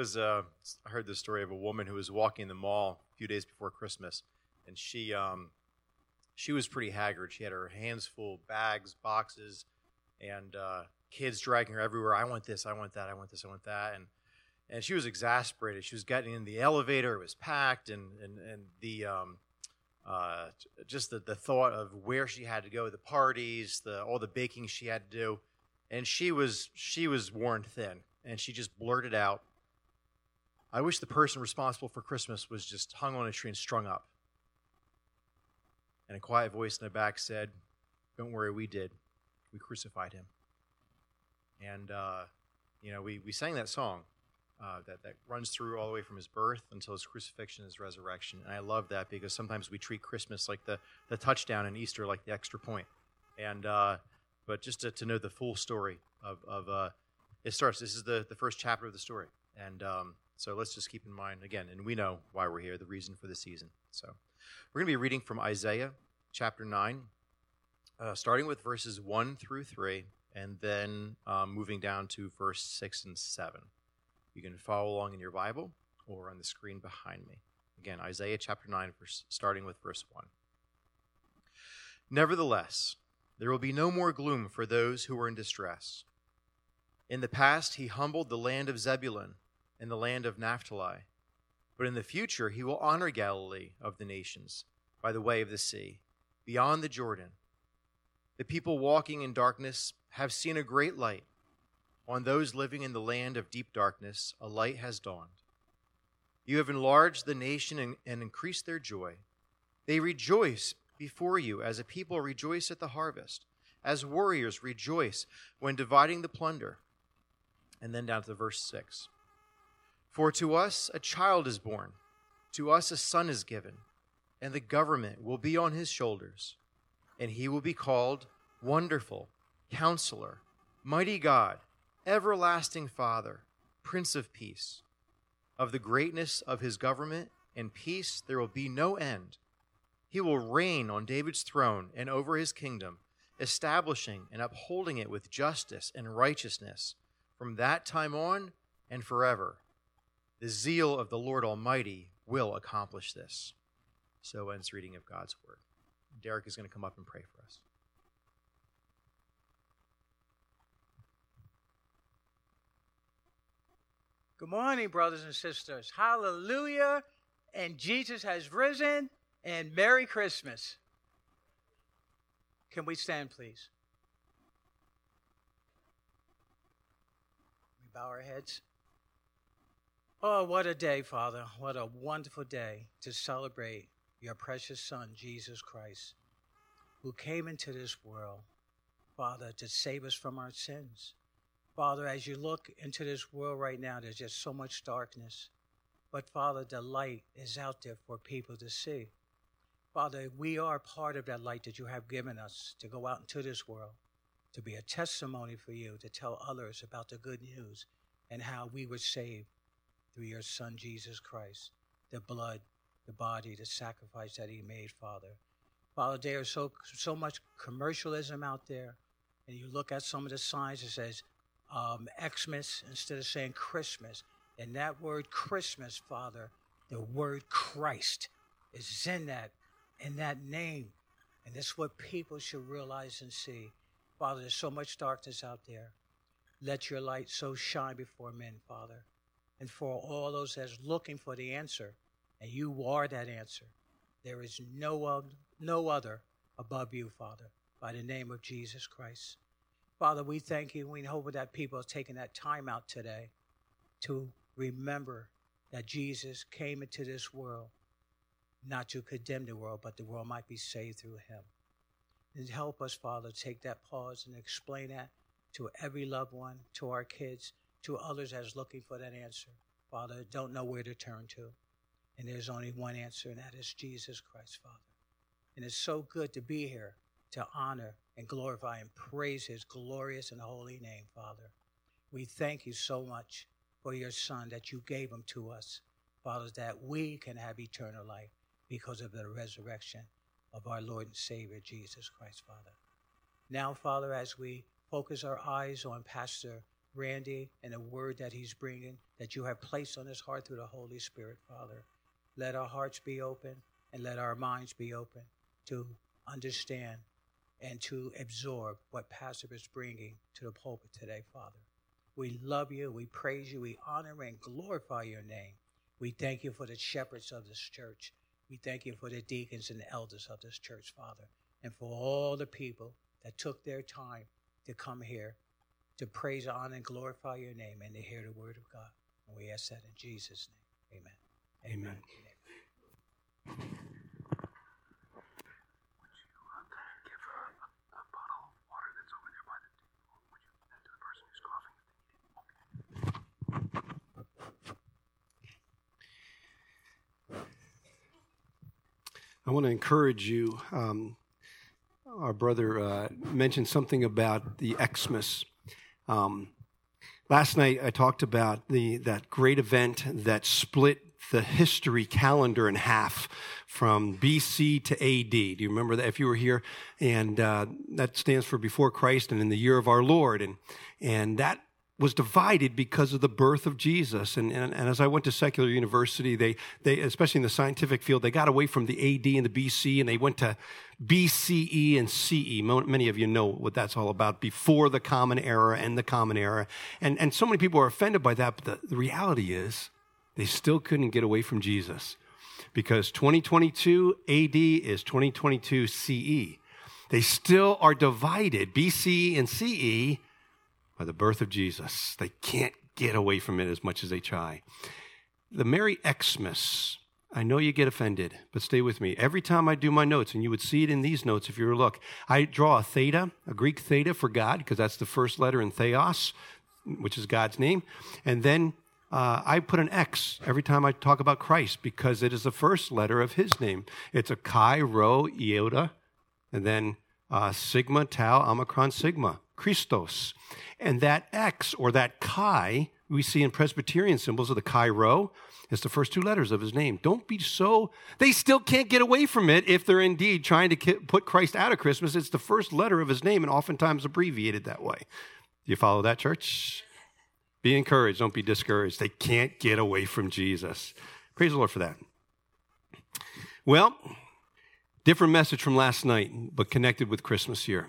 I heard the story of a woman who was walking the mall a few days before Christmas, and she was pretty haggard. She had her hands full of bags, boxes, and kids dragging her everywhere. I want this, I want that, I want this, I want that, and she was exasperated. She was getting in the elevator; it was packed, and the just the thought of where she had to go, the parties, all the baking she had to do, and she was worn thin, and she just blurted out, "I wish the person responsible for Christmas was just hung on a tree and strung up." And a quiet voice in the back said, "Don't worry, we did. We crucified him." And we sang that song that runs through all the way from his birth until his crucifixion and his resurrection. And I love that because sometimes we treat Christmas like the touchdown and Easter like the extra point. And but just to know the full story of it starts. This is the first chapter of the story. And so let's just keep in mind, again, and we know why we're here, the reason for the season. So we're going to be reading from Isaiah chapter 9, starting with verses 1 through 3, and then moving down to verse 6 and 7. You can follow along in your Bible or on the screen behind me. Again, Isaiah chapter 9, starting with verse 1. "Nevertheless, there will be no more gloom for those who are in distress. In the past he humbled the land of Zebulun and the land of Naphtali, but in the future he will honor Galilee of the nations by the way of the sea, beyond the Jordan. The people walking in darkness have seen a great light. On those living in the land of deep darkness, a light has dawned. You have enlarged the nation and increased their joy. They rejoice before you as a people rejoice at the harvest, as warriors rejoice when dividing the plunder." And then down to verse 6. "For to us a child is born, to us a son is given, and the government will be on his shoulders, and he will be called Wonderful, Counselor, Mighty God, Everlasting Father, Prince of Peace. Of the greatness of his government and peace there will be no end. He will reign on David's throne and over his kingdom, establishing and upholding it with justice and righteousness from that time on and forever. The zeal of the Lord Almighty will accomplish this." So ends reading of God's word. Derek is going to come up and pray for us. Good morning, brothers and sisters. Hallelujah, and Jesus has risen, and Merry Christmas. Can we stand, please? We bow our heads. Oh, what a day, Father. What a wonderful day to celebrate your precious Son, Jesus Christ, who came into this world, Father, to save us from our sins. Father, as you look into this world right now, there's just so much darkness. But, Father, the light is out there for people to see. Father, we are part of that light that you have given us to go out into this world, to be a testimony for you, to tell others about the good news and how we were saved through your Son, Jesus Christ, the blood, the body, the sacrifice that he made, Father. Father, there is so much commercialism out there, and you look at some of the signs that says Xmas instead of saying Christmas. And that word Christmas, Father, the word Christ is in that name. And that's what people should realize and see. Father, there's so much darkness out there. Let your light so shine before men, Father. And for all those that's looking for the answer, and you are that answer. There is no other above you, Father, by the name of Jesus Christ. Father, we thank you. We hope that people are taking that time out today to remember that Jesus came into this world, not to condemn the world, but the world might be saved through him. And help us, Father, take that pause and explain that to every loved one, to our kids, to others that's looking for that answer. Father, don't know where to turn to. And there's only one answer, and that is Jesus Christ, Father. And it's so good to be here to honor and glorify and praise his glorious and holy name, Father. We thank you so much for your Son that you gave him to us, Father, that we can have eternal life because of the resurrection of our Lord and Savior, Jesus Christ, Father. Now, Father, as we focus our eyes on Pastor Randy and the word that he's bringing, that you have placed on his heart through the Holy Spirit, Father. Let our hearts be open and let our minds be open to understand and to absorb what Pastor is bringing to the pulpit today, Father. We love you, we praise you, we honor and glorify your name. We thank you for the shepherds of this church. We thank you for the deacons and the elders of this church, Father, and for all the people that took their time to come here to praise, honor, and glorify your name and to hear the word of God. And we ask that in Jesus' name. Amen. Amen. I want to encourage you. Our brother mentioned something about the Xmas. Last night I talked about that great event that split the history calendar in half from BC to AD. Do you remember that if you were here? And that stands for before Christ and in the year of our Lord. And that was divided because of the birth of Jesus. And as I went to secular university, they especially in the scientific field, they got away from the AD and the BC, and they went to BCE and CE. Many of you know what that's all about, before the Common Era and the Common Era. And so many people are offended by that, but the reality is they still couldn't get away from Jesus, because 2022 AD is 2022 CE. They still are divided, BC and CE, by the birth of Jesus. They can't get away from it as much as they try. The Merry Xmas, I know you get offended, but stay with me. Every time I do my notes, and you would see it in these notes if you were to look, I draw a theta, a Greek theta for God, because that's the first letter in theos, which is God's name. And then I put an X every time I talk about Christ, because it is the first letter of his name. It's a chi, rho, iota, and then sigma, tau, omicron, sigma, Christos. And that X, or that chi, we see in Presbyterian symbols of the chi rho, is the first two letters of his name. Don't be so, they still can't get away from it if they're indeed trying to put Christ out of Christmas. It's the first letter of his name and oftentimes abbreviated that way. Do you follow that, church? Be encouraged, don't be discouraged. They can't get away from Jesus. Praise the Lord for that. Well, different message from last night, but connected with Christmas here.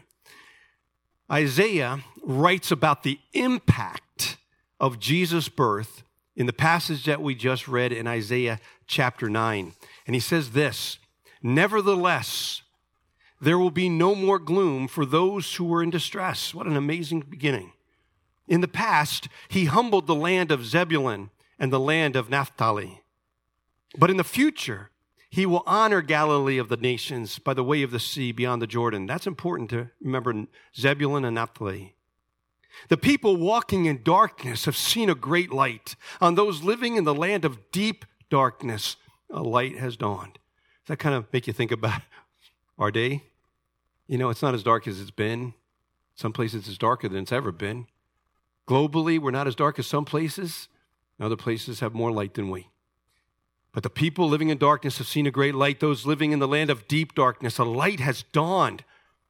Isaiah writes about the impact of Jesus' birth in the passage that we just read in Isaiah chapter 9. And he says this, "Nevertheless, there will be no more gloom for those who were in distress." What an amazing beginning. In the past, he humbled the land of Zebulun and the land of Naphtali. But in the future, he will honor Galilee of the nations by the way of the sea beyond the Jordan. That's important to remember, Zebulun and Naphtali. The people walking in darkness have seen a great light. On those living in the land of deep darkness, a light has dawned. Does that kind of make you think about our day? You know, it's not as dark as it's been. Some places it's darker than it's ever been. Globally, we're not as dark as some places. Other places have more light than we. But the people living in darkness have seen a great light. Those living in the land of deep darkness, a light has dawned.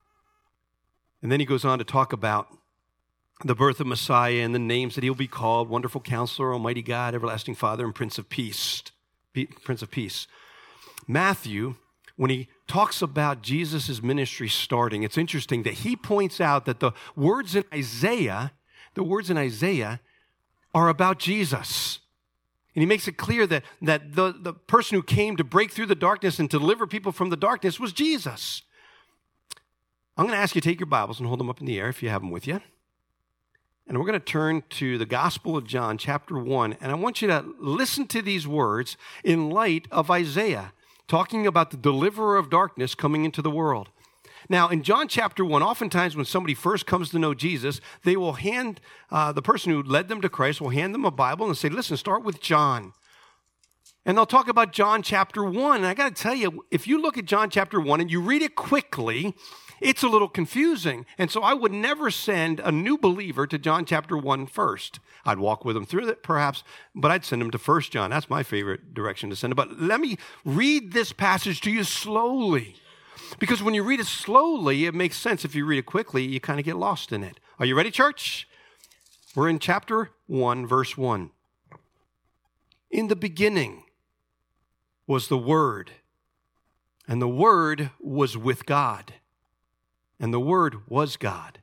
And then he goes on to talk about the birth of Messiah and the names that he'll be called: Wonderful Counselor, Almighty God, Everlasting Father, and Prince of Peace. Prince of Peace. Matthew, when he talks about Jesus' ministry starting, it's interesting that he points out that the words in Isaiah are about Jesus. And he makes it clear that the person who came to break through the darkness and to deliver people from the darkness was Jesus. I'm going to ask you to take your Bibles and hold them up in the air if you have them with you. And we're going to turn to the Gospel of John, chapter 1. And I want you to listen to these words in light of Isaiah, talking about the deliverer of darkness coming into the world. Now, in John chapter 1, oftentimes when somebody first comes to know Jesus, they will hand, the person who led them to Christ will hand them a Bible and say, listen, start with John. And they'll talk about John chapter 1. And I got to tell you, if you look at John chapter 1 and you read it quickly, it's a little confusing. And so I would never send a new believer to John chapter 1 first. I'd walk with them through it, perhaps, but I'd send them to 1 John. That's my favorite direction to send them. But let me read this passage to you slowly. Because when you read it slowly, it makes sense. If you read it quickly, you kind of get lost in it. Are you ready, church? We're in chapter 1, verse 1. In the beginning was the Word, and the Word was with God, and the Word was God.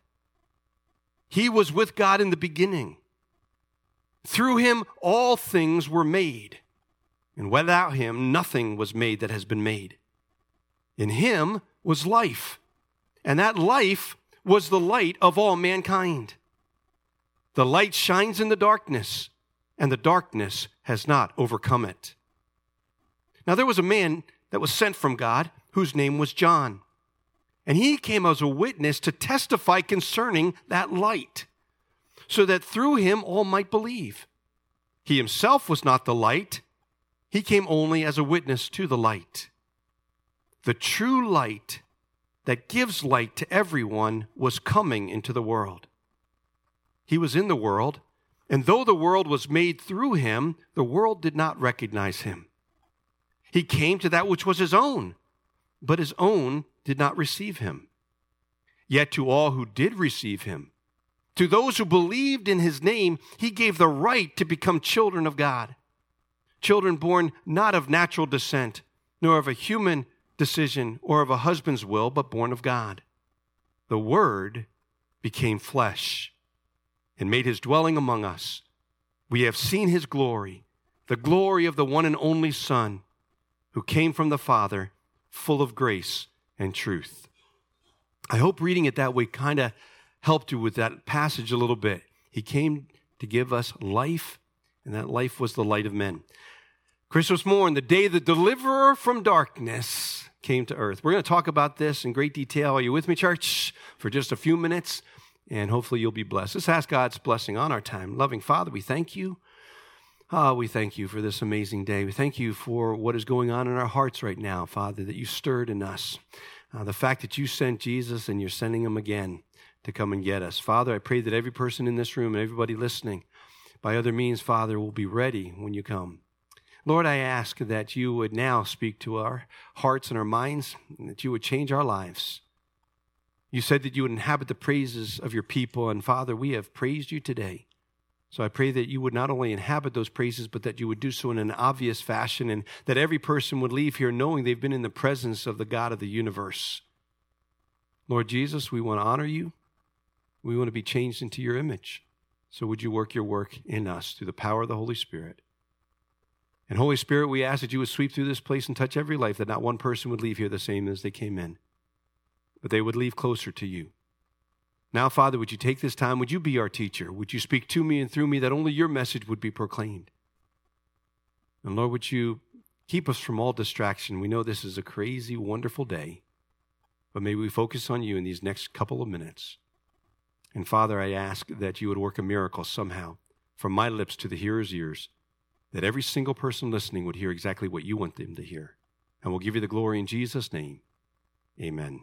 He was with God in the beginning. Through him all things were made, and without him nothing was made that has been made. In him was life, and that life was the light of all mankind. The light shines in the darkness, and the darkness has not overcome it. Now there was a man that was sent from God, whose name was John. And he came as a witness to testify concerning that light, so that through him all might believe. He himself was not the light. He came only as a witness to the light. The true light that gives light to everyone was coming into the world. He was in the world, and though the world was made through him, the world did not recognize him. He came to that which was his own, but his own did not receive him. Yet to all who did receive him, to those who believed in his name, he gave the right to become children of God. Children born not of natural descent, nor of a human decision or of a husband's will, but born of God. The Word became flesh and made his dwelling among us. We have seen his glory, the glory of the one and only Son, who came from the Father, full of grace and truth. I hope reading it that way kind of helped you with that passage a little bit. He came to give us life, and that life was the light of men. Christmas morn, the day the deliverer from darkness came to earth. We're going to talk about this in great detail. Are you with me, church? For just a few minutes, and hopefully you'll be blessed. Let's ask God's blessing on our time. Loving Father, we thank you. We thank you for this amazing day. We thank you for what is going on in our hearts right now, Father, that you stirred in us. The fact that you sent Jesus and you're sending him again to come and get us. Father, I pray that every person in this room and everybody listening, by other means, Father, will be ready when you come. Lord, I ask that you would now speak to our hearts and our minds, and that you would change our lives. You said that you would inhabit the praises of your people, and Father, we have praised you today. So I pray that you would not only inhabit those praises, but that you would do so in an obvious fashion, and that every person would leave here knowing they've been in the presence of the God of the universe. Lord Jesus, we want to honor you. We want to be changed into your image. So would you work your work in us through the power of the Holy Spirit? And Holy Spirit, we ask that you would sweep through this place and touch every life, that not one person would leave here the same as they came in, but they would leave closer to you. Now, Father, would you take this time? Would you be our teacher? Would you speak to me and through me that only your message would be proclaimed? And Lord, would you keep us from all distraction? We know this is a crazy, wonderful day, but may we focus on you in these next couple of minutes. And Father, I ask that you would work a miracle somehow from my lips to the hearer's ears, that every single person listening would hear exactly what you want them to hear. And we'll give you the glory in Jesus' name. Amen.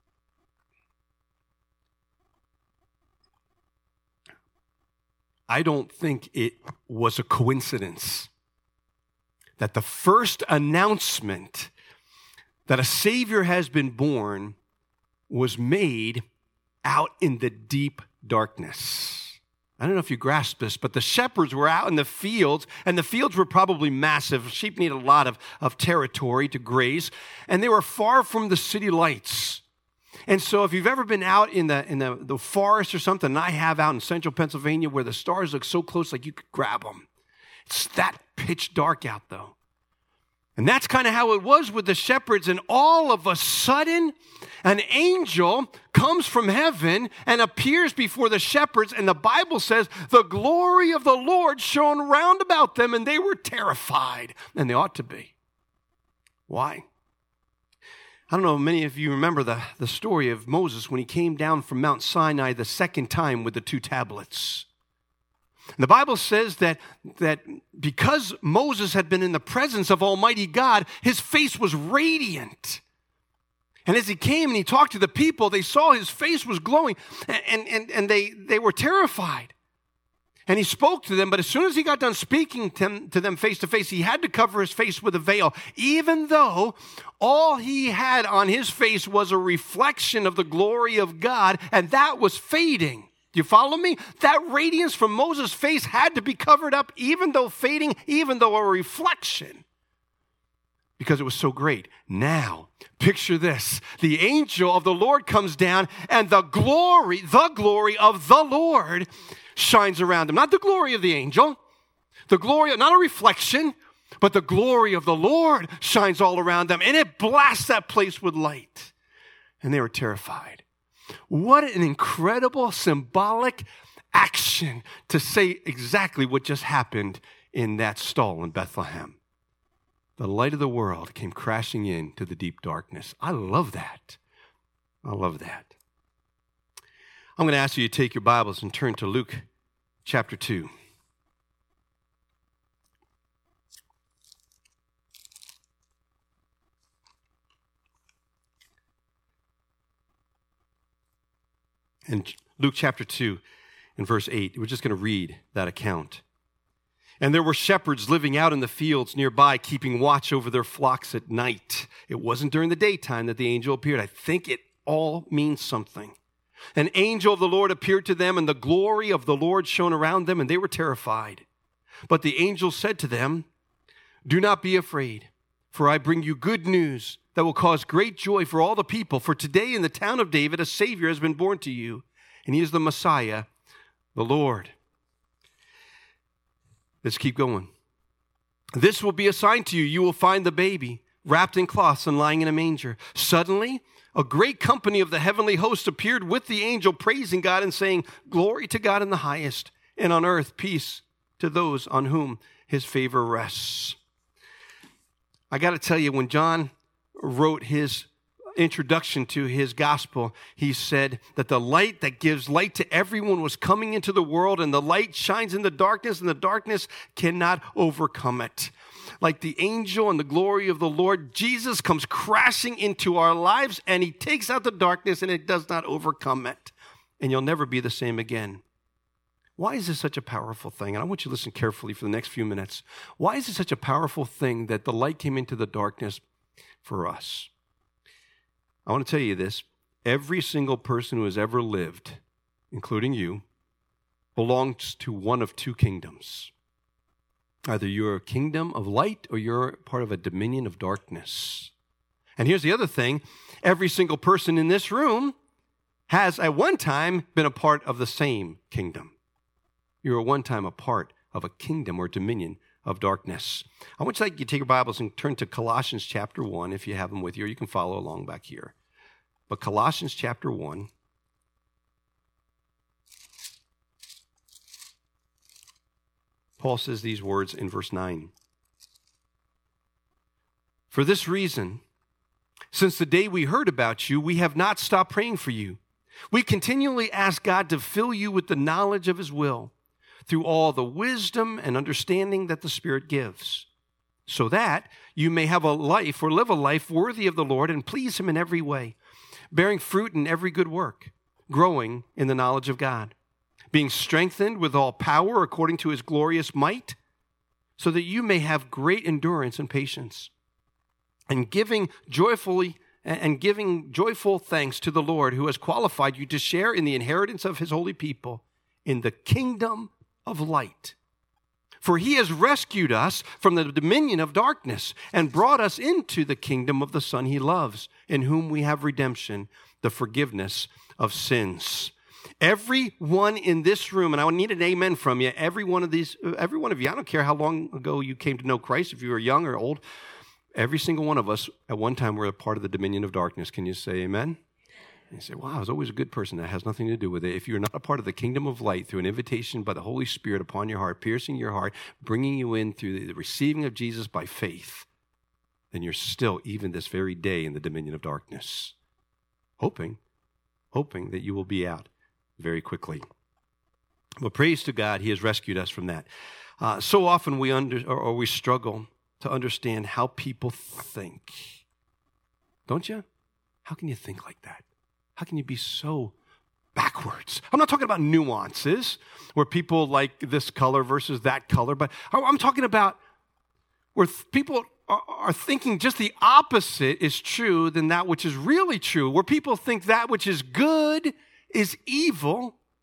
I don't think it was a coincidence that the first announcement that a Savior has been born was made out in the deep darkness. I don't know if you grasp this, but the shepherds were out in the fields, and the fields were probably massive. Sheep need a lot of territory to graze, and they were far from the city lights. And so if you've ever been out in the forest or something, and I have out in central Pennsylvania where the stars look so close like you could grab them. It's that pitch dark out, though. And that's kind of how it was with the shepherds. And all of a sudden, an angel comes from heaven and appears before the shepherds. And the Bible says the glory of the Lord shone round about them, and they were terrified. And they ought to be. Why? I don't know, many of you remember the story of Moses when he came down from Mount Sinai the second time with the 2 tablets. And the Bible says that because Moses had been in the presence of Almighty God, his face was radiant. And as he came and he talked to the people, they saw his face was glowing, and they were terrified. And he spoke to them, but as soon as he got done speaking to them face to face, he had to cover his face with a veil, even though all he had on his face was a reflection of the glory of God, and that was fading. Do you follow me? That radiance from Moses' face had to be covered up, even though fading, even though a reflection, because it was so great. Now, picture this. The angel of the Lord comes down, and the glory of the Lord shines around him. Not the glory of the angel, the glory, not a reflection, but the glory of the Lord shines all around them, and it blasts that place with light. And they were terrified. What an incredible symbolic action to say exactly what just happened in that stall in Bethlehem. The light of the world came crashing into the deep darkness. I love that. I love that. I'm going to ask you to take your Bibles and turn to Luke chapter 2. In Luke chapter 2, in verse 8, we're just going to read that account. And there were shepherds living out in the fields nearby, keeping watch over their flocks at night. It wasn't during the daytime that the angel appeared. I think it all means something. An angel of the Lord appeared to them, and the glory of the Lord shone around them, and they were terrified. But the angel said to them, "Do not be afraid, for I bring you good news that will cause great joy for all the people. For today in the town of David, a Savior has been born to you, and he is the Messiah, the Lord." Let's keep going. "This will be a sign to you. You will find the baby wrapped in cloths and lying in a manger." Suddenly, a great company of the heavenly host appeared with the angel, praising God and saying, "Glory to God in the highest, and on earth peace to those on whom his favor rests." I got to tell you, when John wrote his introduction to his gospel, he said that the light that gives light to everyone was coming into the world, and the light shines in the darkness, and the darkness cannot overcome it. Like the angel and the glory of the Lord, Jesus comes crashing into our lives, and he takes out the darkness, and it does not overcome it. And you'll never be the same again. Why is this such a powerful thing? And I want you to listen carefully for the next few minutes. Why is it such a powerful thing that the light came into the darkness for us? I want to tell you this. Every single person who has ever lived, including you, belongs to one of two kingdoms. Either you're a kingdom of light or you're part of a dominion of darkness. And here's the other thing. Every single person in this room has at one time been a part of the same kingdom. You're at one time a part of a kingdom or dominion of darkness. I want you to take your Bibles and turn to Colossians chapter 1 if you have them with you, or you can follow along back here. But Colossians chapter 1. Paul says these words in verse 9. "For this reason, since the day we heard about you, we have not stopped praying for you. We continually ask God to fill you with the knowledge of his will, through all the wisdom and understanding that the Spirit gives, so that you may have a life or live a life worthy of the Lord and please him in every way, bearing fruit in every good work, growing in the knowledge of God, being strengthened with all power according to his glorious might, so that you may have great endurance and patience, and giving joyful thanks to the Lord who has qualified you to share in the inheritance of his holy people in the kingdom of light. For he has rescued us from the dominion of darkness and brought us into the kingdom of the Son he loves, in whom we have redemption, the forgiveness of sins." Everyone in this room, and I need an amen from you, every one of you, I don't care how long ago you came to know Christ, if you were young or old, every single one of us at one time were a part of the dominion of darkness. Can you say amen? And you say, "Wow, I was always a good person." That has nothing to do with it. If you're not a part of the kingdom of light through an invitation by the Holy Spirit upon your heart, piercing your heart, bringing you in through the receiving of Jesus by faith, then you're still, even this very day, in the dominion of darkness, hoping that you will be out very quickly. But praise to God, he has rescued us from that. So often we struggle to understand how people think. Don't you? How can you think like that? How can you be so backwards? I'm not talking about nuances where people like this color versus that color, but I'm talking about where people are thinking just the opposite is true than that which is really true, where people think that which is good is evil,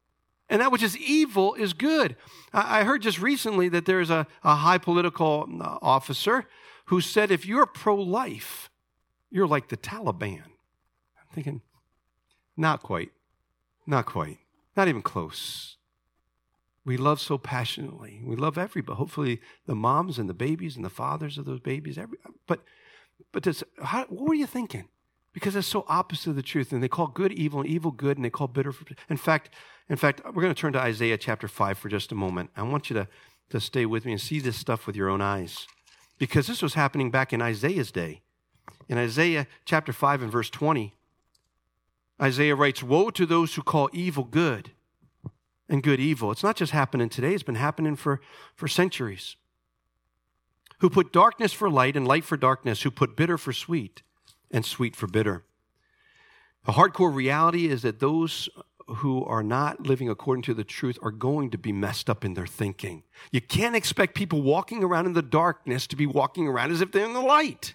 And that which is evil is good. I heard just recently that there's a high political officer who said, if you're pro-life, you're like the Taliban. I'm thinking, not quite, not even close. We love so passionately. We love everybody. Hopefully the moms and the babies and the fathers of those babies. But what were you thinking? Because that's so opposite of the truth. And they call good evil and evil good, and they call bitter. In fact, we're going to turn to Isaiah chapter 5 for just a moment. I want you to stay with me and see this stuff with your own eyes. Because this was happening back in Isaiah's day. In Isaiah chapter 5 and verse 20, Isaiah writes, "Woe to those who call evil good and good evil." It's not just happening today. It's been happening for centuries. "Who put darkness for light and light for darkness, who put bitter for sweet and sweet for bitter." The hardcore reality is that those who are not living according to the truth are going to be messed up in their thinking. You can't expect people walking around in the darkness to be walking around as if they're in the light.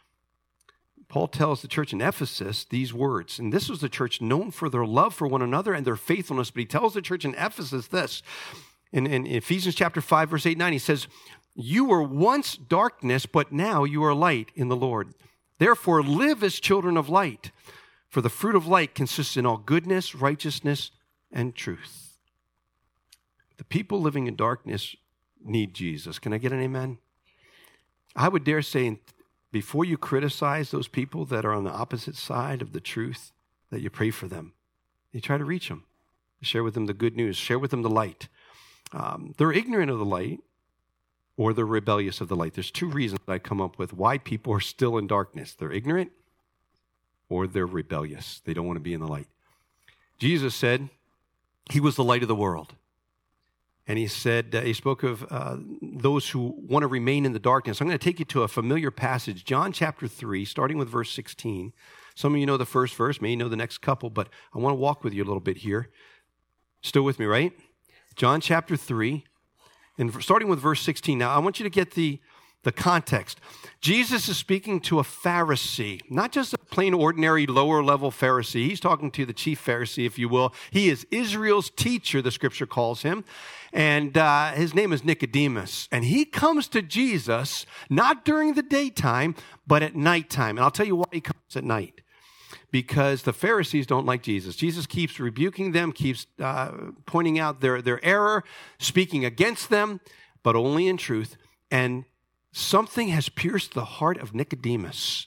Paul tells the church in Ephesus these words, and this was the church known for their love for one another and their faithfulness, but he tells the church in Ephesus this. In Ephesians chapter 5, verse 8 and 9, he says, "You were once darkness, but now you are light in the Lord. Therefore live as children of light. For the fruit of light consists in all goodness, righteousness, and truth." The people living in darkness need Jesus. Can I get an amen? I would dare say, before you criticize those people that are on the opposite side of the truth, that you pray for them. You try to reach them. Share with them the good news. Share with them the light. They're ignorant of the light, or they're rebellious of the light. There's two reasons I come up with why people are still in darkness. They're ignorant, or they're rebellious. They don't want to be in the light. Jesus said he was the light of the world. And he said, he spoke of those who want to remain in the darkness. I'm going to take you to a familiar passage, John chapter 3, starting with verse 16. Some of you know the first verse, may know the next couple, but I want to walk with you a little bit here. Still with me, right? John chapter 3, and starting with verse 16. Now, I want you to get the context. Jesus is speaking to a Pharisee, not just a plain, ordinary, lower-level Pharisee. He's talking to the chief Pharisee, if you will. He is Israel's teacher, the scripture calls him, and his name is Nicodemus. And he comes to Jesus, not during the daytime, but at nighttime. And I'll tell you why he comes at night. Because the Pharisees don't like Jesus. Jesus keeps rebuking them, keeps pointing out their error, speaking against them, but only in truth. And something has pierced the heart of Nicodemus.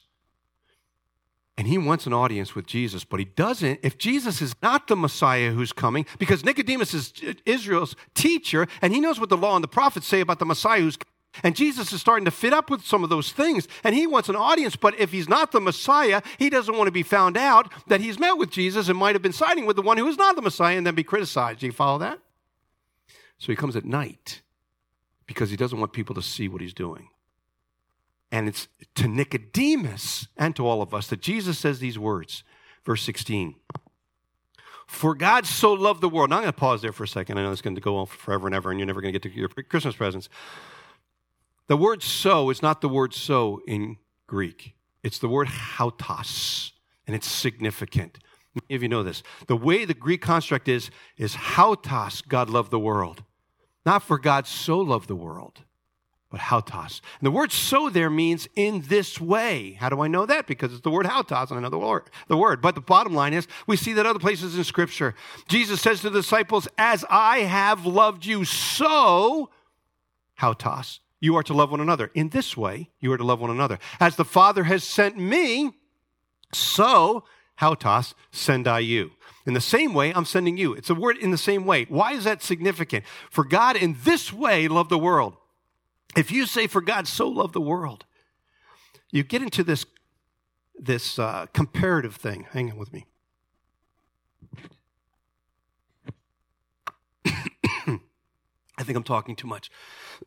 And he wants an audience with Jesus, but he doesn't. If Jesus is not the Messiah who's coming, because Nicodemus is Israel's teacher, and he knows what the law and the prophets say about the Messiah who's coming. And Jesus is starting to fit up with some of those things, and he wants an audience, but if he's not the Messiah, he doesn't want to be found out that he's met with Jesus and might have been siding with the one who is not the Messiah and then be criticized. Do you follow that? So he comes at night because he doesn't want people to see what he's doing. And it's to Nicodemus and to all of us that Jesus says these words. Verse 16. "For God so loved the world." Now I'm going to pause there for a second. I know it's going to go on forever and ever, and you're never going to get to your Christmas presents. The word "so" is not the word "so" in Greek. It's the word "hautos," and it's significant. Many of you know this. The way the Greek construct is hautos, God loved the world. Not "for God so loved the world," but hautos. And the word "so" there means "in this way." How do I know that? Because it's the word hautos, and I know the word. But the bottom line is, we see that other places in Scripture. Jesus says to the disciples, "As I have loved you, so," hautos, "you are to love one another." In this way, you are to love one another. "As the Father has sent me, so," hautos, "send I you." In the same way, I'm sending you. It's a word "in the same way." Why is that significant? For God in this way loved the world. If you say, "For God so loved the world," you get into this comparative thing. Hang on with me. I think I'm talking too much.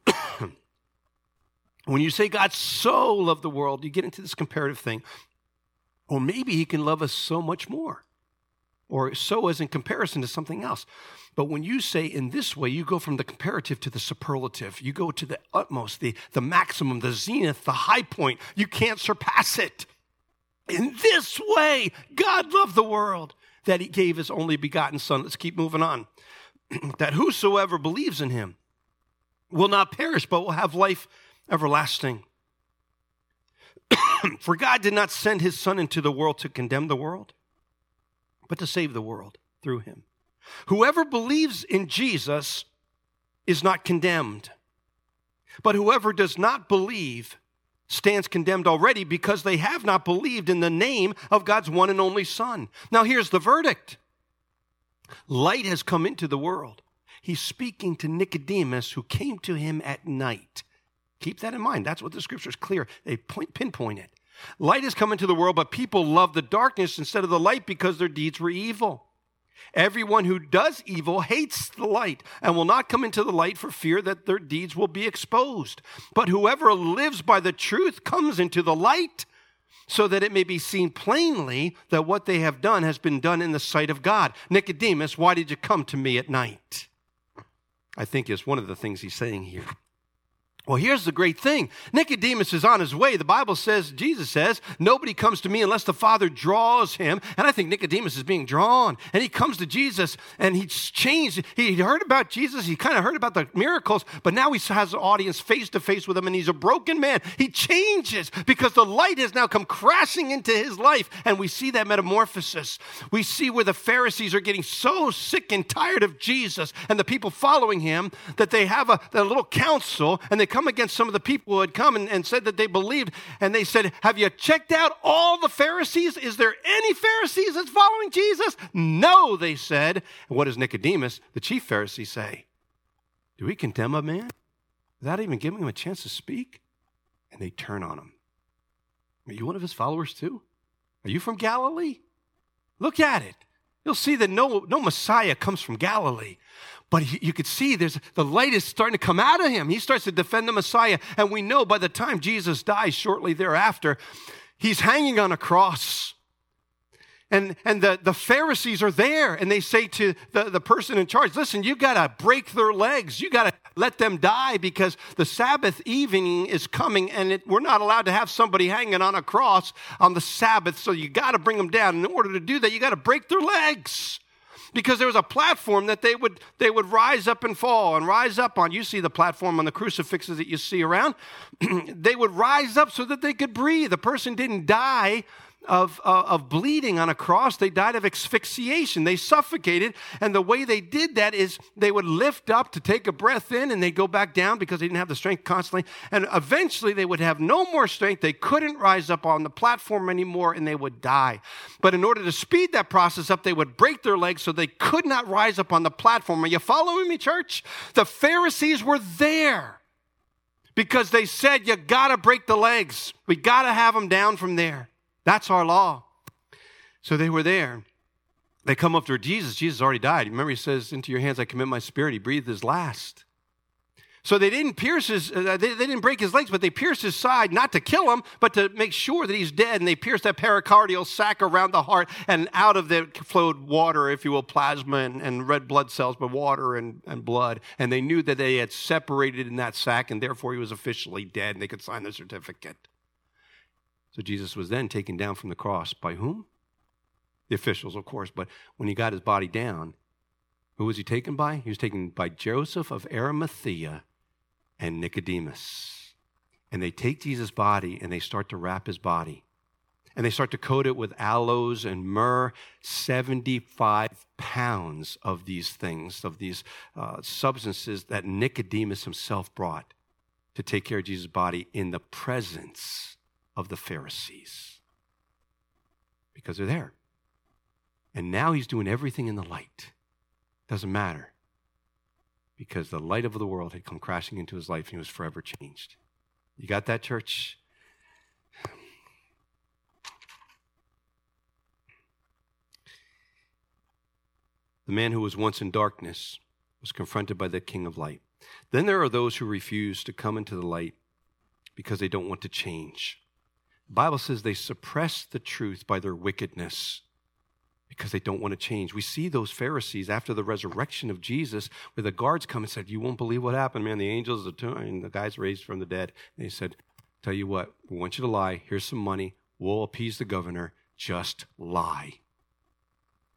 When you say God so loved the world, you get into this comparative thing. Or maybe he can love us so much more. Or so as in comparison to something else. But when you say "in this way," you go from the comparative to the superlative. You go to the utmost, the maximum, the zenith, the high point. You can't surpass it. In this way, God loved the world that he gave his only begotten Son. Let's keep moving on. that whosoever believes in him will not perish, but will have life everlasting. For God did not send his Son into the world to condemn the world, but to save the world through him. Whoever believes in Jesus is not condemned, but whoever does not believe stands condemned already because they have not believed in the name of God's one and only Son. Now here's the verdict. Light has come into the world. He's speaking to Nicodemus, who came to him at night. Keep that in mind. That's what the scripture is clear. They pinpoint it. Light has come into the world, but people love the darkness instead of the light because their deeds were evil. Everyone who does evil hates the light and will not come into the light for fear that their deeds will be exposed. But whoever lives by the truth comes into the light so that it may be seen plainly that what they have done has been done in the sight of God. Nicodemus, why did you come to me at night? I think is one of the things he's saying here. Well, here's the great thing. Nicodemus is on his way. The Bible says, Jesus says, nobody comes to me unless the Father draws him. And I think Nicodemus is being drawn. And he comes to Jesus and he's changed. He heard about Jesus. He kind of heard about the miracles. But now he has an audience face to face with him and he's a broken man. He changes because the light has now come crashing into his life. And we see that metamorphosis. We see where the Pharisees are getting so sick and tired of Jesus and the people following him that they have a little council and they come against some of the people who had come and said that they believed. And they said, have you checked out all the Pharisees? Is there any Pharisees that's following Jesus? No, they said. And what does Nicodemus, the chief Pharisee, say? Do we condemn a man without even giving him a chance to speak? And they turn on him. Are you one of his followers too? Are you from Galilee? Look at it. You'll see that no Messiah comes from Galilee. But you could see the light is starting to come out of him. He starts to defend the Messiah. And we know by the time Jesus dies shortly thereafter, he's hanging on a cross. And the Pharisees are there. And they say to the person in charge, listen, you got to break their legs. You got to let them die because the Sabbath evening is coming. And we're not allowed to have somebody hanging on a cross on the Sabbath. So you got to bring them down. And in order to do that, you got to break their legs. Because there was a platform that they would rise up and fall and rise up on. You see the platform on the crucifixes that you see around. They would rise up so that they could breathe. The person didn't die of bleeding on a cross. They died of asphyxiation. They suffocated. And the way they did that is they would lift up to take a breath in and they go back down because they didn't have the strength constantly. And eventually they would have no more strength. They couldn't rise up on the platform anymore and they would die. But in order to speed that process up, they would break their legs so they could not rise up on the platform. Are you following me, church? The Pharisees were there because they said, you got to break the legs. We got to have them down from there. That's our law. So they were there. They come up to Jesus. Jesus already died. Remember, he says, into your hands I commit my spirit. He breathed his last. So they didn't they didn't break his legs, but they pierced his side, not to kill him, but to make sure that he's dead. And they pierced that pericardial sac around the heart, and out of it flowed water, if you will, plasma and red blood cells, but water and blood. And they knew that they had separated in that sac, and therefore he was officially dead, and they could sign the certificate. So Jesus was then taken down from the cross by whom? The officials, of course. But when he got his body down, who was he taken by? He was taken by Joseph of Arimathea and Nicodemus. And they take Jesus' body and they start to wrap his body. And they start to coat it with aloes and myrrh, 75 pounds of these things, of these substances that Nicodemus himself brought to take care of Jesus' body in the presence of the Pharisees, because they're there. And now he's doing everything in the light. Doesn't matter, because the light of the world had come crashing into his life and he was forever changed. You got that, church? The man who was once in darkness was confronted by the King of light. Then there are those who refuse to come into the light because they don't want to change. The Bible says they suppress the truth by their wickedness because they don't want to change. We see those Pharisees after the resurrection of Jesus, where the guards come and said, you won't believe what happened, man. The angels, and the guys raised from the dead. And they said, tell you what, we want you to lie. Here's some money. We'll appease the governor. Just lie.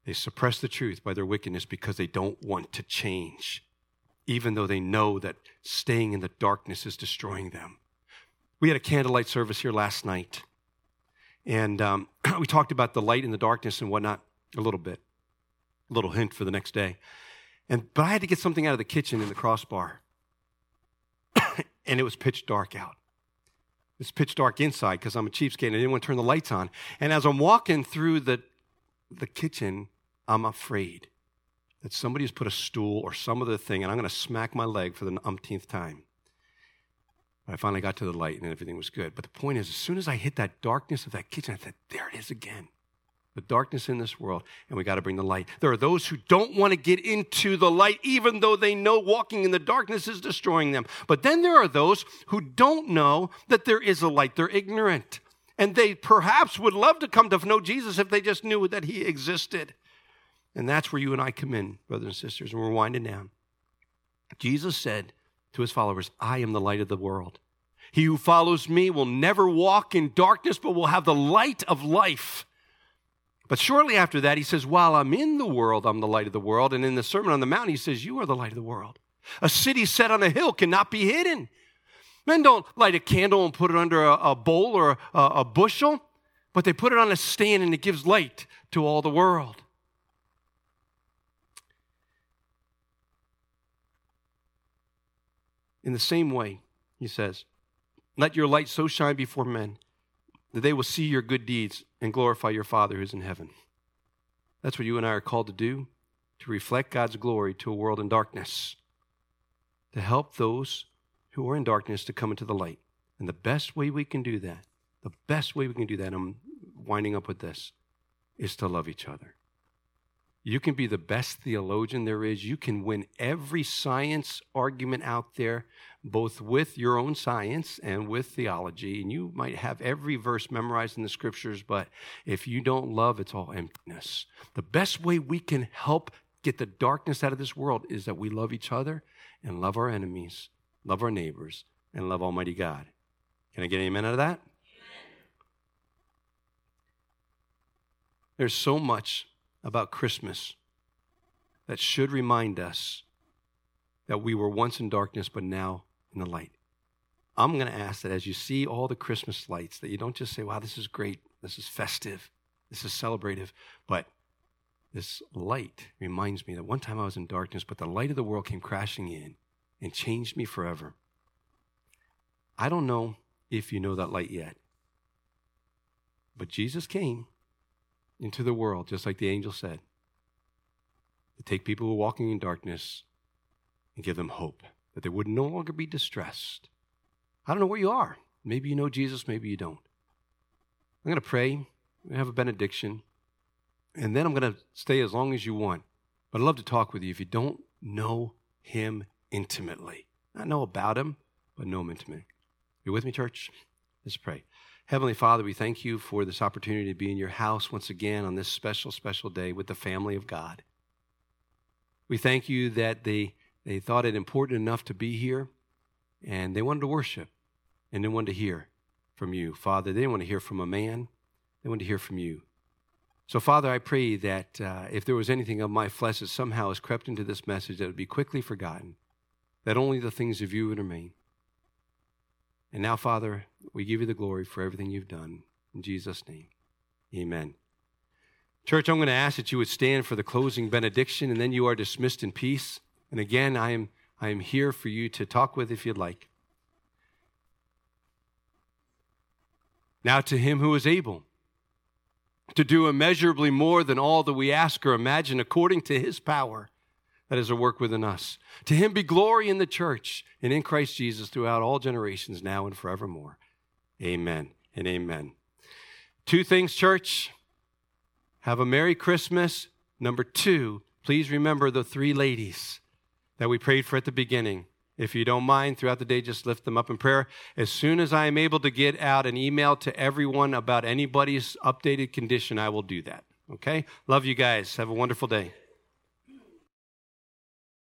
They suppress the truth by their wickedness because they don't want to change, even though they know that staying in the darkness is destroying them. We had a candlelight service here last night, and we talked about the light and the darkness and whatnot a little bit, a little hint for the next day. But I had to get something out of the kitchen in the crossbar, and it was pitch dark out. It's pitch dark inside because I'm a cheapskate and I didn't want to turn the lights on. And as I'm walking through the kitchen, I'm afraid that somebody has put a stool or some other thing, and I'm going to smack my leg for the umpteenth time. But I finally got to the light, and everything was good. But the point is, as soon as I hit that darkness of that kitchen, I said, there it is again. The darkness in this world, and we got to bring the light. There are those who don't want to get into the light, even though they know walking in the darkness is destroying them. But then there are those who don't know that there is a light. They're ignorant. And they perhaps would love to come to know Jesus if they just knew that he existed. And that's where you and I come in, brothers and sisters, and we're winding down. Jesus said to his followers, I am the light of the world. He who follows me will never walk in darkness, but will have the light of life. But shortly after that, he says, while I'm in the world, I'm the light of the world. And in the Sermon on the Mount, he says, you are the light of the world. A city set on a hill cannot be hidden. Men don't light a candle and put it under a bowl or a bushel, but they put it on a stand and it gives light to all the world. In the same way, he says, let your light so shine before men that they will see your good deeds and glorify your Father who's in heaven. That's what you and I are called to do, to reflect God's glory to a world in darkness, to help those who are in darkness to come into the light. And the best way we can do that, I'm winding up with this, is to love each other. You can be the best theologian there is. You can win every science argument out there, both with your own science and with theology. And you might have every verse memorized in the scriptures, but if you don't love, it's all emptiness. The best way we can help get the darkness out of this world is that we love each other and love our enemies, love our neighbors, and love Almighty God. Can I get an amen out of that? Amen. There's so much about Christmas that should remind us that we were once in darkness, but now in the light. I'm going to ask that as you see all the Christmas lights, that you don't just say, wow, this is great, this is festive, this is celebrative, but this light reminds me that one time I was in darkness, but the light of the world came crashing in and changed me forever. I don't know if you know that light yet, but Jesus came into the world, just like the angel said, to take people who are walking in darkness and give them hope, that they would no longer be distressed. I don't know where you are. Maybe you know Jesus, maybe you don't. I'm going to pray. I'm going to have a benediction, and then I'm going to stay as long as you want. But I'd love to talk with you if you don't know him intimately. Not know about him, but know him intimately. You with me, church? Let's pray. Heavenly Father, we thank you for this opportunity to be in your house once again on this special, special day with the family of God. We thank you that they thought it important enough to be here, and they wanted to worship, and they wanted to hear from you. Father, they didn't want to hear from a man. They wanted to hear from you. So, Father, I pray that if there was anything of my flesh that somehow has crept into this message, that it would be quickly forgotten, that only the things of you would remain. And now, Father, we give you the glory for everything you've done. In Jesus' name, amen. Church, I'm going to ask that you would stand for the closing benediction, and then you are dismissed in peace. And again, I am here for you to talk with if you'd like. Now to him who is able to do immeasurably more than all that we ask or imagine, according to his power that is at work within us. To him be glory in the church and in Christ Jesus throughout all generations, now and forevermore. Amen and amen. 2 things, church. Have a Merry Christmas. Number 2, please remember the 3 ladies that we prayed for at the beginning. If you don't mind, throughout the day, just lift them up in prayer. As soon as I am able to get out an email to everyone about anybody's updated condition, I will do that. Okay? Love you guys. Have a wonderful day.